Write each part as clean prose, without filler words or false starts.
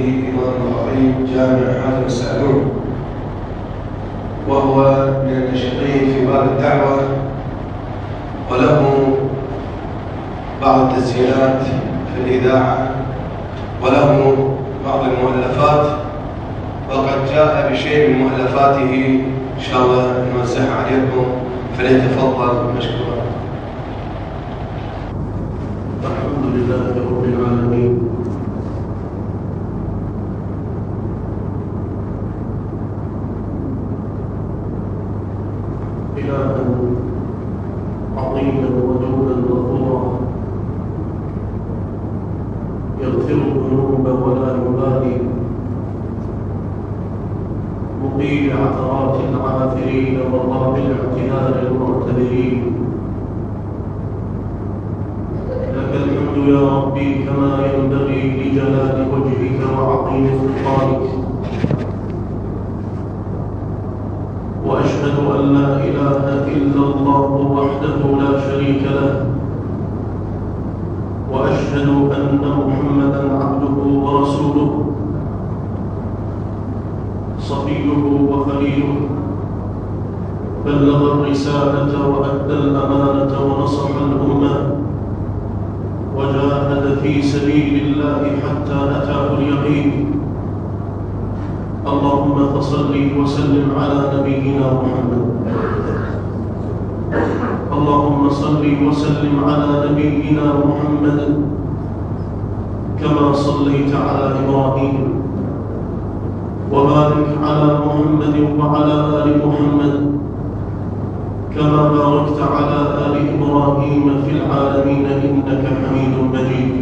إمام العظيم جامع حاتم السعدون، وهو من الناشطين في باب الدعوة، وله بعض التسجيلات في الإذاعة، وله بعض المؤلفات، وقد جاء بشيء من مؤلفاته إن شاء الله نوزعها عليكم، فليتفضل مشكورا. الحمد لله رب العالمين، إلها عظيما ودولا غفورا يغفر الذنوب ولا يبالي، مقيل عثرات العاثرين وقابل اعتذار المعتذرين. لك الحمد يا ربي كما ينبغي لجلال وجهك وعظيم سلطانك، وأشهد أن لا إله إلا الله وحده لا شريك له، وأشهد أن محمدًا عبده ورسوله، صفيه وخليله، بلغ الرسالة وأدى الأمانة ونصح الأمة، وجاهد في سبيل الله حتى أتاه اليقين. اللهم فصل وسلم على نبينا محمد. اللهم صل وسلم على نبينا محمد كما صليت على إبراهيم، وبارك على محمد وعلى آل محمد كما باركت على آل إبراهيم في العالمين إنك حميد مجيد.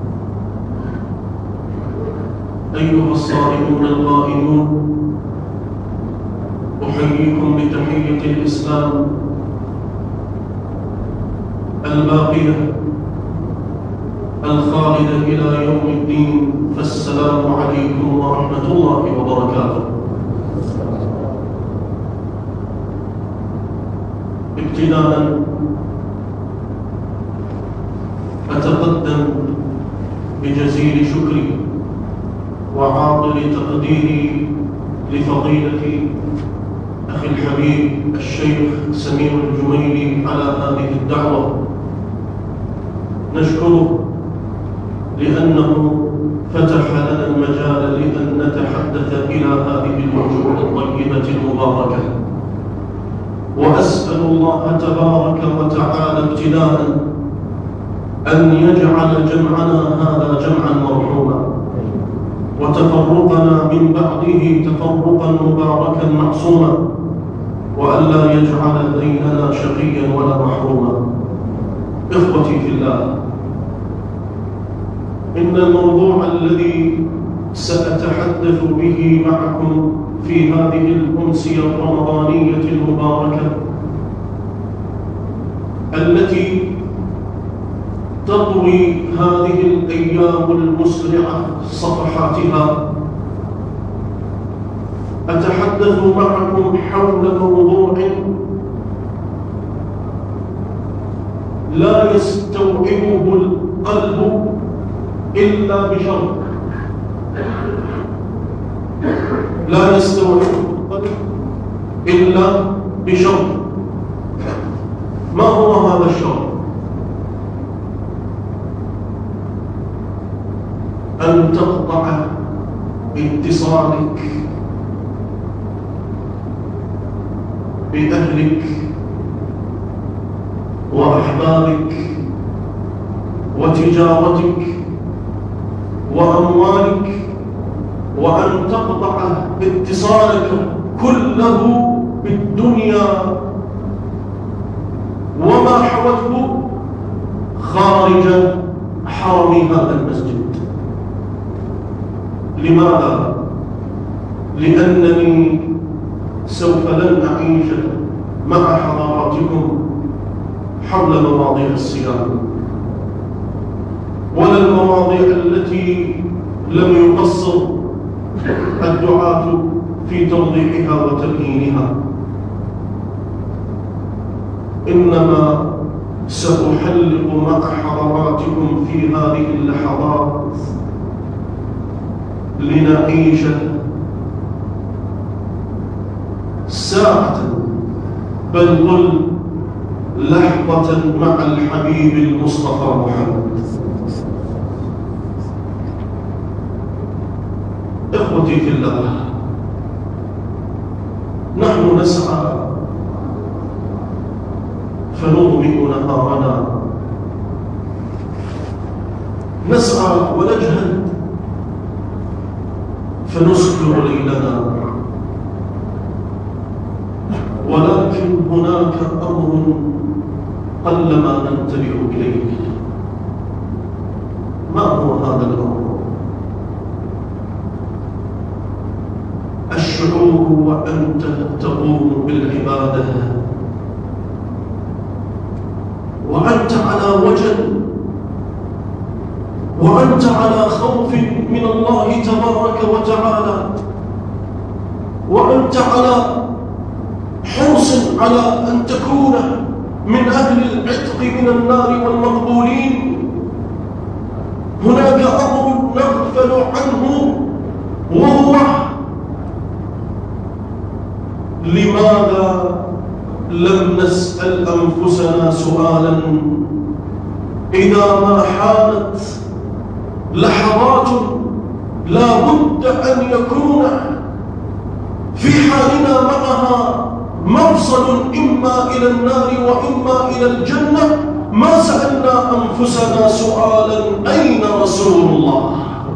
أيها الصائمون القائمون، أحييكم بتحية الإسلام الباقية الخالدة إلى يوم الدين، فالسلام عليكم ورحمة الله وبركاته. ابتداءً أتقدم بجزيل شكري وعاطل تقديري لفضيلة أخي الحبيب الشيخ سمير الجميلي على هذه الدعوة. نشكره لأنه فتح لنا المجال لأن نتحدث إلى هذه الوجوه الطيبة المباركة، وأسأل الله تبارك وتعالى ابتداءً أن يجعل جمعنا هذا جمعاً مرحوما، وتفرقنا من بعده تفرقاً مباركاً معصوما، وألا يجعل بيننا شقياً ولا محروما. إخوتي في الله، إن الموضوع الذي سأتحدث به معكم في هذه الأمسية الرمضانية المباركة التي تطوي هذه الأيام المسرعة صفحاتها، أتحدث معكم حول موضوع لا يستوعبه القلب إلا بشر. لا يستوعبه القلب إلا بشر. ما هو هذا الشر؟ أن تقطع اتصالك بأهلك وأحبابك وتجارتك وأموالك، وأن تقطع اتصالك كله بالدنيا وما حوته خارج حرم هذا المسجد. لماذا؟ لأنني سوف لن أعيش مع حضراتكم حول مواضيع الصيام، ولا المواضيع التي لم يقصر الدعاة في توضيحها وتبيينها، إنما سأحلق مع حضراتكم في هذه اللحظات لنعيش ساعة، بل قل لحظة مع الحبيب المصطفى محمد. إخوتي في الله، نحن نسعى فنضمئ نهارنا، نسعى ونجهد فنسكر ليلنا، ولكن هناك أمر قلما ننتبه إليه. ما هو هذا الأمر؟ الشعور وأنت تقوم بالعبادة وأنت على وجل، وأنت على خوف من الله تبارك وتعالى، وأنت على حرص على أن تكون من أهل العتق من النار والمقبولين. هناك أمر نغفل عنه، وهو لماذا لم نسأل أنفسنا سؤالا إذا ما حانت لحظات لا بد أن يكون في حالنا معها مفصل إما إلى النار وإما إلى الجنة؟ ما سألنا أنفسنا سؤالا أين رسول الله؟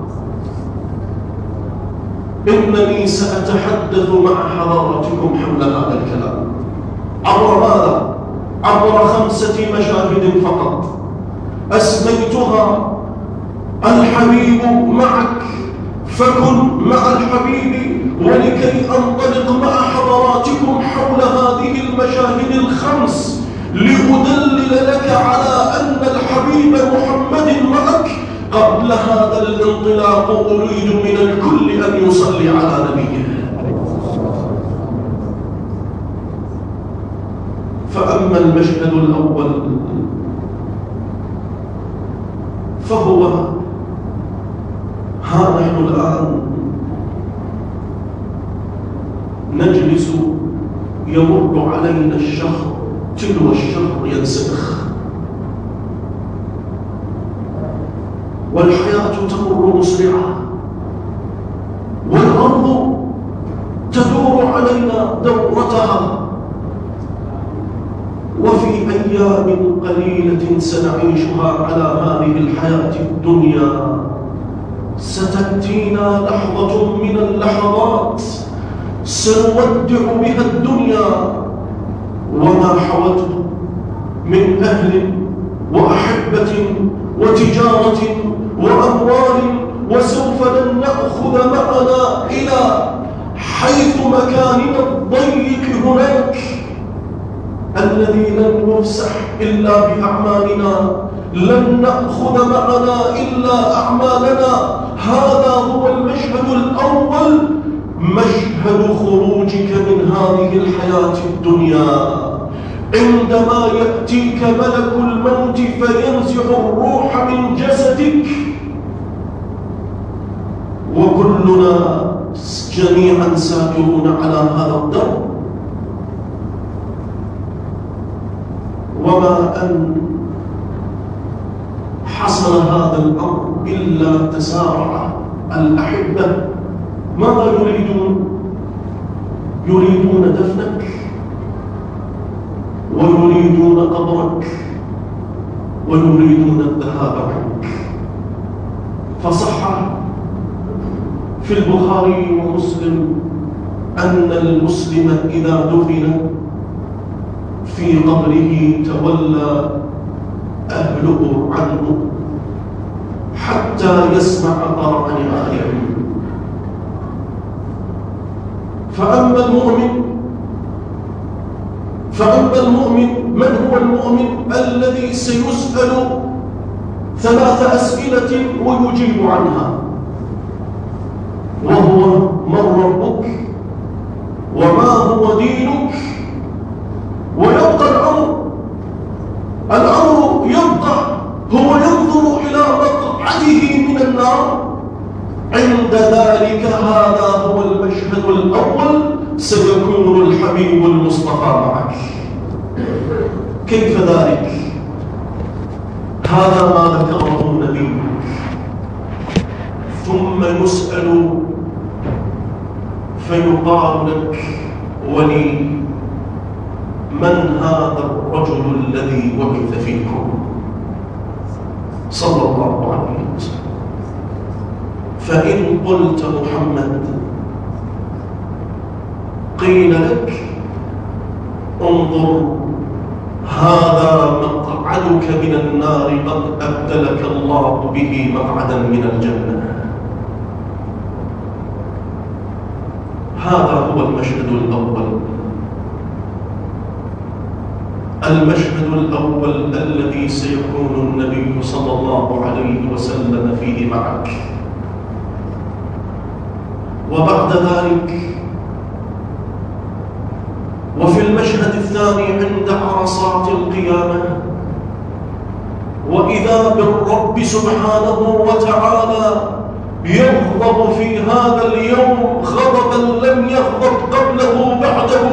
إنني سأتحدث مع حضراتكم حول هذا الكلام عبر ماذا؟ عبر 5 مشاهد فقط أسميتها الحبيب معك فكن مع الحبيب. ولكي أنطلق مع حضراتكم حول هذه المشاهد ال5 لأدلل لك على أن الحبيب محمد معك، قبل هذا الانطلاق أريد من الكل أن يصلي على نبيه. فأما المشهد الأول فهو ها نحن الآن نجلس يمر علينا الشهر تلو الشهر ينسلخ، والحياة تمر مسرعة، والأرض تدور علينا دورتها، وفي أيام قليلة سنعيشها على هذه الحياة الدنيا ستأتينا لحظة من اللحظات سنودع بها الدنيا وما حوته من أهل وأحبة وتجارة وأموال، وسوف لن نأخذ معنا إلى حيث مكاننا الضيق هناك الذي لن يفسح إلا بأعمالنا، لن نأخذ معنا إلا أعمالنا. هذا هو المشهد الأول، مشهد خروجك من هذه الحياة الدنيا، عندما يأتيك ملك الموت فينزع الروح من جسدك، وكلنا جميعا سائرون على هذا الدرب. وما أن حصل هذا الأمر إلا تسارع الأحبة. ماذا يريدون؟ يريدون دفنك ويريدون قبرك ويريدون الذهاب عنك. فصح في البخاري ومسلم أن المسلم إذا دفن في قبره تولى أهله عنه حتى يسمع قرع نعالهم. فأما المؤمن من هو المؤمن الذي سيسأل 3 أسئلة ويجيب عنها، وهو من ربك وما هو دينك، ويبقى الأمر يبقى هو ينظر إلى مقعده من النار عند عند ذلك هذا هو المشهد الأول، سيكون الحبيب المصطفى معك. كيف ذلك؟ هذا ما ذكره النبي. ثم يسأل فيقال لك ولي من هذا الرجل الذي بعث فيكم صلى الله عليه وسلم؟ فإن قلت محمد قيل لك انظر هذا مقعدك من النار قد أبدلك الله به مقعدا من الجنة. هذا هو المشهد الأول. المشهد الأول الذي سيكون النبي صلى الله عليه وسلم فيه معك. وبعد ذلك وفي المشهد الثاني عند عرصات القيامة، وإذا بالرب سبحانه وتعالى يغضب في هذا اليوم غضبا لم يغضب قبله بعده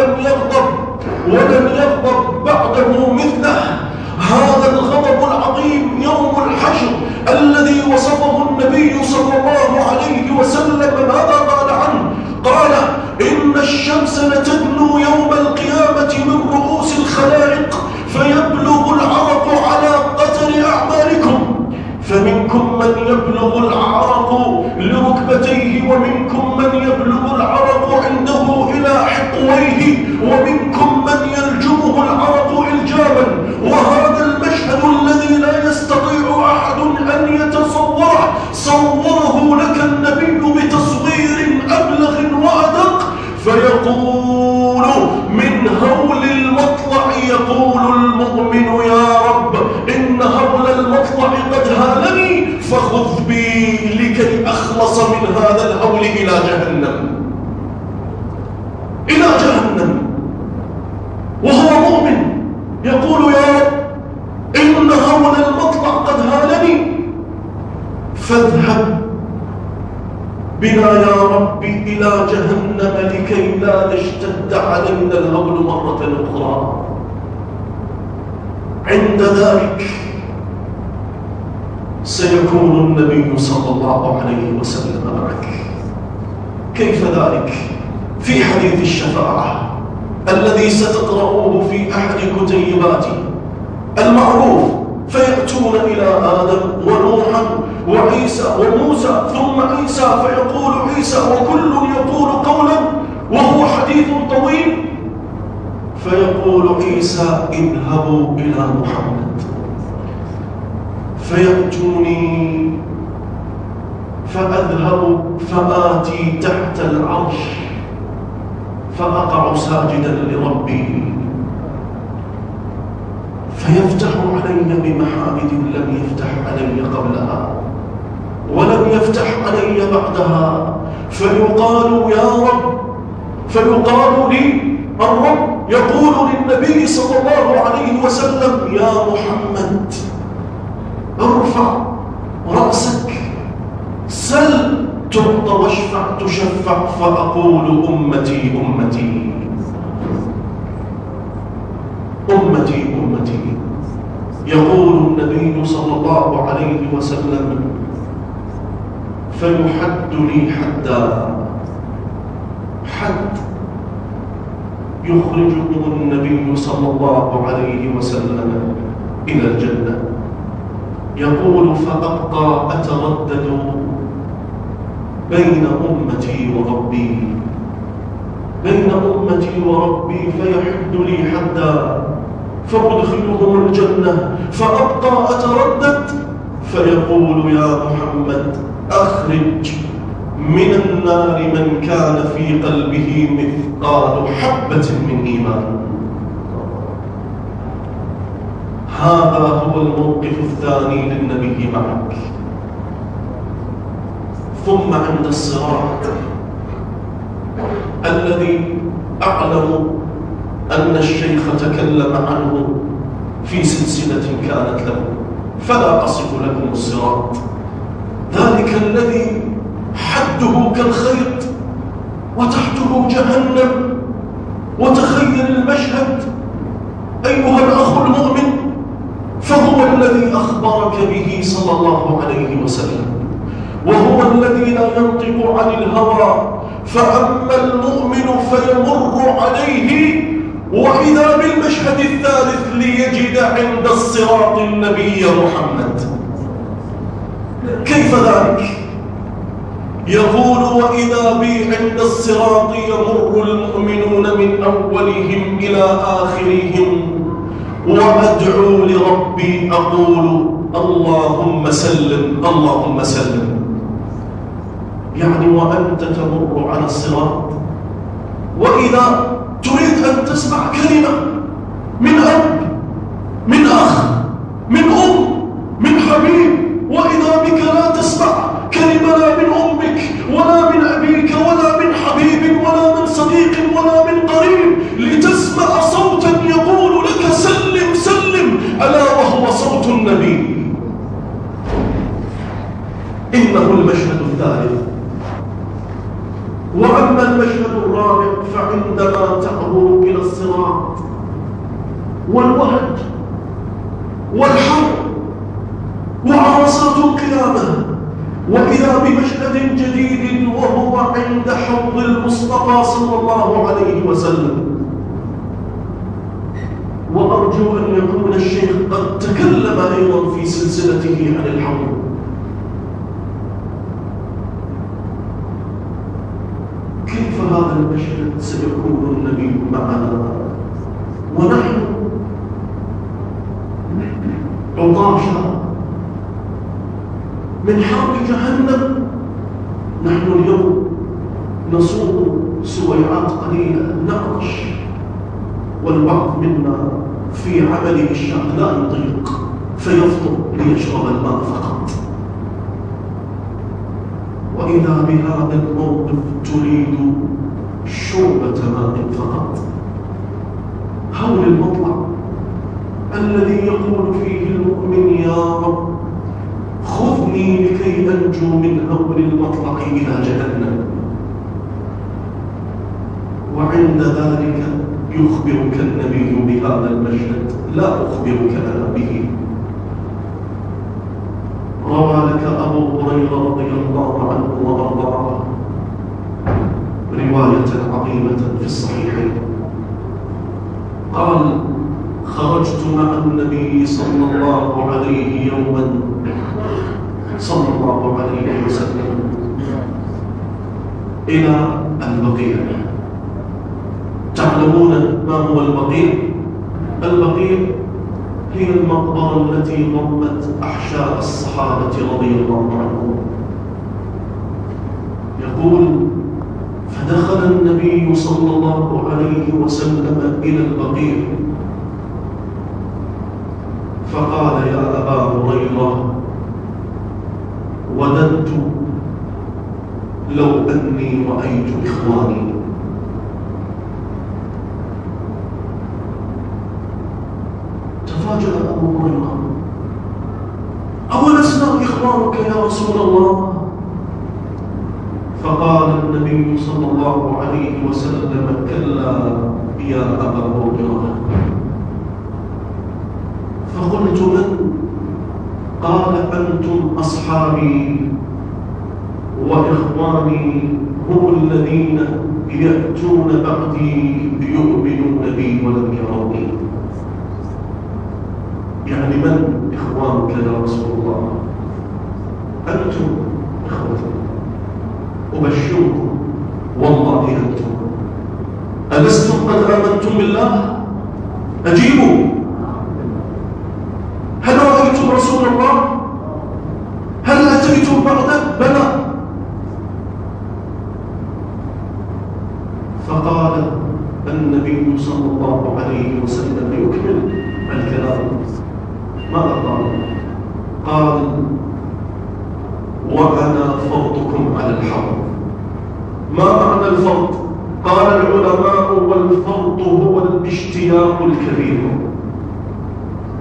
ولم يغضب بعده مثله. هذا الغضب العظيم يوم الحشر الذي وصفه النبي صلى الله عليه وسلم. ماذا قال عنه؟ قال إن الشمس لتدنو يوم القيامة من رؤوس الخلائق فيبلغ العرق على قدر أعمالكم، فمنكم من يبلغ العرق لركبتيه، ومنكم من يبلغ العرق عنده إلى حقويه، ومنكم من يلجمه العرق إلجاما. وهذا المشهد الذي لا يستطيع أحد أن يتصوره صوره لك النبي بتصوير أبلغ وأدق. فيقول من هول المطلع يقول المؤمن يا رب إن هول المطلع قد هالني فخذ بي لكي أخلص من هذا الهول إلى جهنم. وهو مؤمن يقول يا رب إن هول المطلع قد هالني فاذهب بنا يا رب إلى جهنم لكي لا يشتد علينا الهول مرة أخرى. عند ذلك سيكون النبي صلى الله عليه وسلم معك. كيف ذلك؟ في حديث الشفاعة الذي ستقرأوه في أحد كتيبات المعروف، فيأتون إلى آدم ونوحا وعيسى وموسى ثم عيسى، فيقول عيسى وكل يقول قولا وهو حديث طويل، فيقول عيسى اذهبوا إلى محمد. فيأتوني فأذهب فآتي تحت العرش فأقع ساجدا لربي، فيفتح علي بمحامد لم يفتح علي قبلها ولم يفتح علي بعدها. فيقال يا رب، فيقال لي الرب يقول للنبي صلى الله عليه وسلم يا محمد ارفع رأسك سل تعطى واشفع تشفع. فأقول أمتي أمتي أمتي أمتي. يقول النبي صلى الله عليه وسلم فيحد لي حدا، حد يخرجكم النبي صلى الله عليه وسلم إلى الجنة. يقول فأبقى أتردد بين أمتي وربي، بين أمتي وربي، فيحد لي حدا فأدخلهم الجنة، فأبقى أتردد فيقول يا محمد أخرج من النار من كان في قلبه مثقال حبة من إيمان. هذا هو الموقف الثاني للنبي معك. ثم عند الصراط الذي أعلم أن الشيخ تكلم عنه في سلسلة كانت له، فلا أصف لكم الصراط، ذلك الذي حده كالخيط وتحته جهنم. وتخيل المشهد أيها الأخ المؤمن، فهو الذي أخبرك به صلى الله عليه وسلم، وهو الذي لا ينطق عن الهوى. فأما المؤمن فيمر عليه وإذا بالمشهد الثالث ليجد عند الصراط النبي محمد. كيف ذلك؟ يقول وإذا بي عند الصراط يمر المؤمنون من أولهم إلى آخرهم وأدعو لربي أقول اللهم سلم اللهم سلم. يعني وأنت تمر على الصراط وإذا تريد أن تسمع كلمة من أب، من أخ، من أم، من حبيب، وإذا بك لا تسمع كلمة لا من أمك ولا من أبيك ولا من حبيب ولا من صديق ولا من قريب، لتسمع صوتا يقول لك سلم سلم، ألا وهو صوت النبي. إنه المشهد الثالث. وأما المشهد الرابع فعندما تعبر إلى الصراط والوهج والحر وعرصات القيامة، وإذا بمشهد جديد وهو عند حوض المصطفى صلى الله عليه وسلم. وأرجو أن يكون الشيخ قد تكلم أيضا في سلسلته عن الحوض. كيف هذا المشهد سيكون النبي معنا ونحن عطاشا من حر جهنم؟ نحن اليوم نصوم سويعات قليلة نعطش، والبعض منا في عمله الشاق لا يطيق فيفطر ليشرب الماء فقط. وإذا بهذا الموقف تريد شربة ماء فقط. هول المطلع الذي يقول فيه المؤمن يا رب خذني لكي أنجو من هول المطلع إلى جهنم. وعند ذلك يخبرك النبي بهذا المشهد، لا أخبرك أنا به. روى لك أبو هريرة رضي الله عنه وأرضاه رواية عظيمة في الصحيحين، قال خرجت مع النبي صلى الله عليه يوما صلى الله عليه وسلم إلى البقيع. تعلمون ما هو البقيع؟ البقيع هي المقبرة التي ضمت أحشاء الصحابة رضي الله عنهم. يقول فدخل النبي صلى الله عليه وسلم إلى البقيع فقال يا أبا هريرة وددت لو أني رأيت إخواني. تفاجأ أبو هريرة أولسنا إخوانك يا رسول الله؟ فقال النبي صلى الله عليه وسلم كلا يا أبا هريرة. فقلت من؟ قال أنتم أصحابي وإخواني هم الذين يأتون بعدي يؤمنون بي ولم يروني. يعني من إخوانك يا رسول الله؟ أنتم إخوتي أبشركم والله أنتم. ألستم قد آمنتم بالله؟ أجيبوا. هل رأيتم رسول الله؟ هل أتيتم بعده؟ بلى. فقال النبي صلى الله عليه وسلم يكمل الكلام. ماذا قال؟ قال وأنا فرضكم على الحوض. ما معنى الفرض؟ قال العلماء والفرض هو الاشتياق الكبير.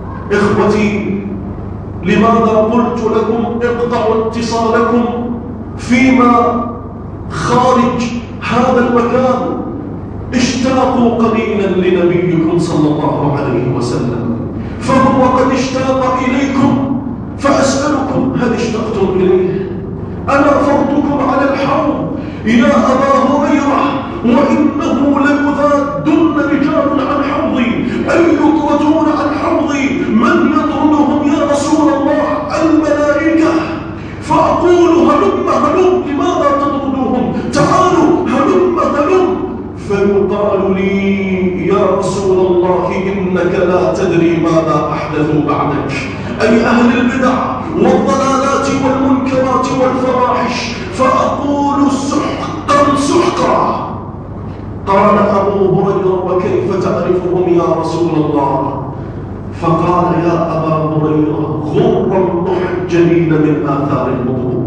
إخوتي لماذا قلت لكم اقطعوا اتصالكم فيما خارج هذا المكان اشتاقوا قليلا لنبيكم صلى الله عليه وسلم، فهو قد اشتاق إليكم، فأسألكم هل اشتقتم إليه؟ أنا فرضكم على الحوض يا أبا هريرة، وإنه ليذادن رجال عن حوضي، أي يطردون عن حوضي، من يطردهم يا رسول الله؟ الملائكة. فأقول هلم هلم، لماذا تطردوهم؟ تعالوا هلم هلم. فيقال لي يا رسول الله إنك لا تدري ماذا أحدثوا بعدك، أي أهل البدع والضلالات والمنكرات والفواحش. فأقول سحقا سحقا. قال أبو هريرة وكيف تعرفهم يا رسول الله؟ فقال يا أبا هريرة غرا محجلين من آثار الوضوء.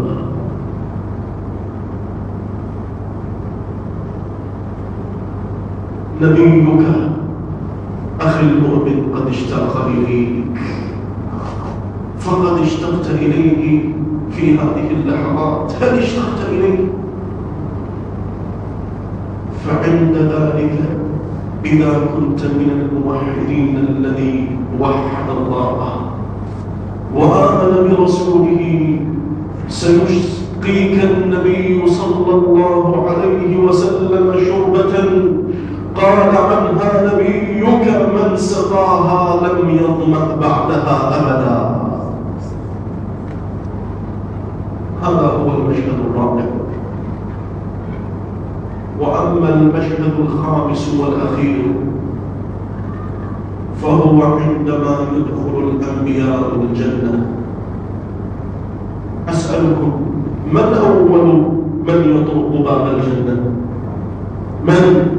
نبيك أخي المؤمن قد اشتاق إليك، فقد اشتقت إليه في هذه اللحظات. هل اشتقت إليه؟ فعند ذلك إذا كنت من الموحدين الذي وحد الله وآمن برسوله، سيسقيك النبي صلى الله عليه وسلم شربة قال عنها نبيك من سقاها لم يظمأ بعدها أبدا. هذا هو المشهد الرابع. وأما المشهد الخامس والأخير فهو عندما يدخل الأنبياء الجنة. أسألكم من أول من يطرق باب الجنة؟ من؟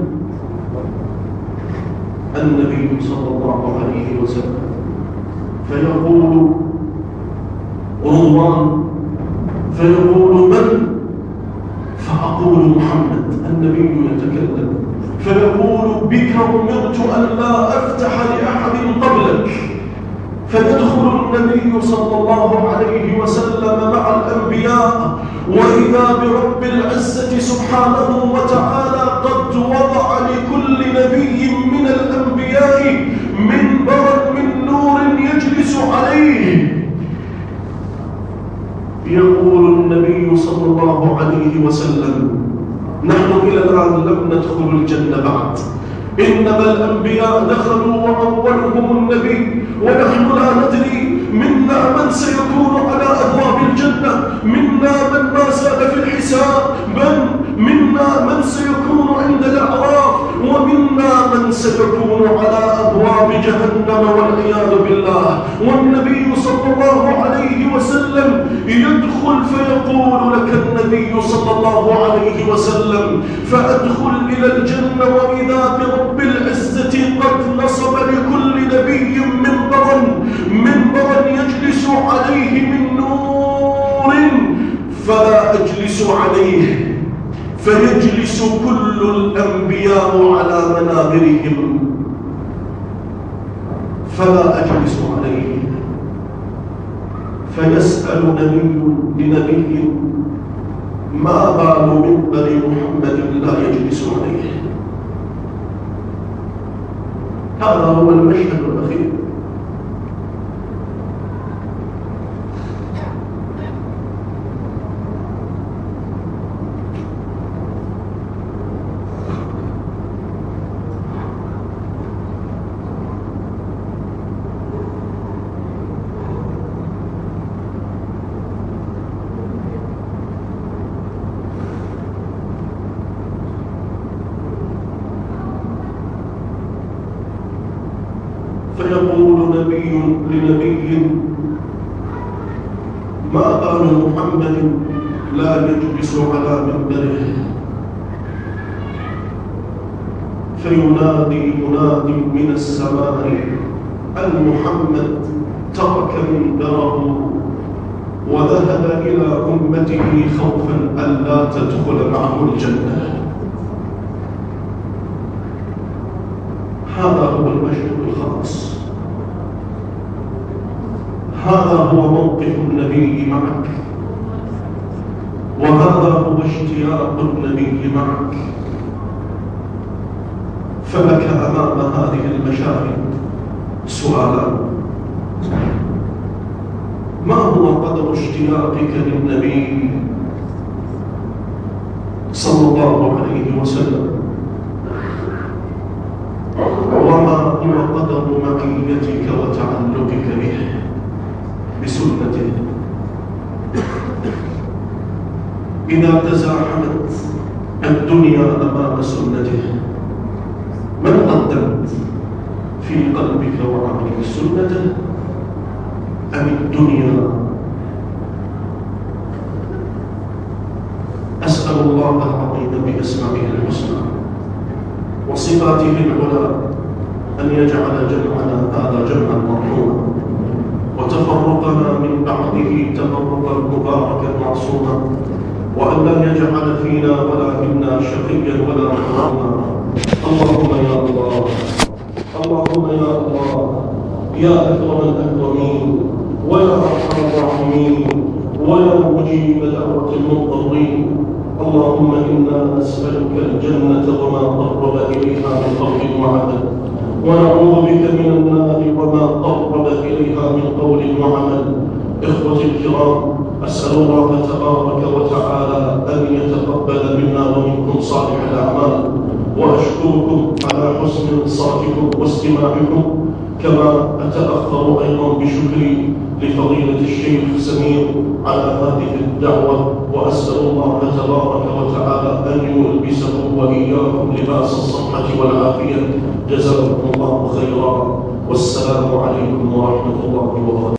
النبي صلى الله عليه وسلم. فيقول رضوان، فيقول من؟ فأقول محمد. النبي يتكلم فيقول بك أمرت أن لا أفتح لأحد قبلك. فيدخل النبي صلى الله عليه وسلم مع الأنبياء، وإذا برب العزة سبحانه وتعالى قد وضع لكل نبي من الأنبياء منبرا من نور يجلس عليه. يقول النبي صلى الله عليه وسلم نحن إلى الآن لم ندخل الجنة بعد، إنما الأنبياء دخلوا وأولهم النبي، ونحن لا ندري منا من سيكون على أبواب الجنة، منا من ما زال في الحساب، منا من سيكون عند الأعراف، ومنا من سيكون على أبواب جهنم والعياذ بالله. والنبي صلى الله عليه وسلم يدخل فيقول لك النبي صلى الله عليه وسلم فأدخل إلى الجنة وإذا برب العزة قد نصب لكل نبي منبرا يجلس عليه من نور، فلا أجلس عليه، فيجلس كل الأنبياء على منابرهم فلا أجلس عليه. فيسأل نبي لنبي ما بال منبر محمد لا يجلس عليه. هذا هو المشهد الأخير. فيقول نبي لنبي ما بال محمد لا يجلس على منبره. فينادي مناد من السماء أن محمد ترك منبره وذهب إلى أمته خوفا ألا تدخل معه الجنة. هذا هو المشهد الخاص، هذا هو موقف النبي معك، وهذا هو اشتياق النبي معك، فلك أمام هذه المشاهد سؤالان: ما هو قدر اشتياقك للنبي صلى الله عليه وسلم؟ وما هو قدر معيتك وتعلقك به بسنته؟ إذا تزاحمت الدنيا أمام سنته، من قدمت في قلبك وعقلك، سنته أم الدنيا؟ أسأل الله العظيم بأسمائه الحسنى وصفاته العلى أن يجعل جمعنا هذا جمعا مرحوما، وتفرقنا من بعده تفرقا مباركا معصوما، وأن لا يجعل فينا ولا منا شقيا ولا محروما. اللهم يا الله، اللهم يا الله، يا أكرم الأكرمين ويا أرحم الراحمين ويا مجيب دعوة المضطرين، اللهم إنا نسألك الجنة وما قرب إليها من قول وعمل، ونعوذ بك من النار وما قرب إليها من قول وعمل. إخوتي الكرام، أسأل الله تبارك وتعالى أن يتقبل منا ومنكم صالح الأعمال، وأشكركم على حسن إنصاتكم واستماعكم، كما أتأخر أيضا بشكري لفضيلة الشيخ سمير على هذه الدعوة، وأسأل الله تبارك وتعالى أن يلبسه وإياكم لباس الصحة والعافية. جزاكم الله خيرا، والسلام عليكم ورحمة الله وبركاته.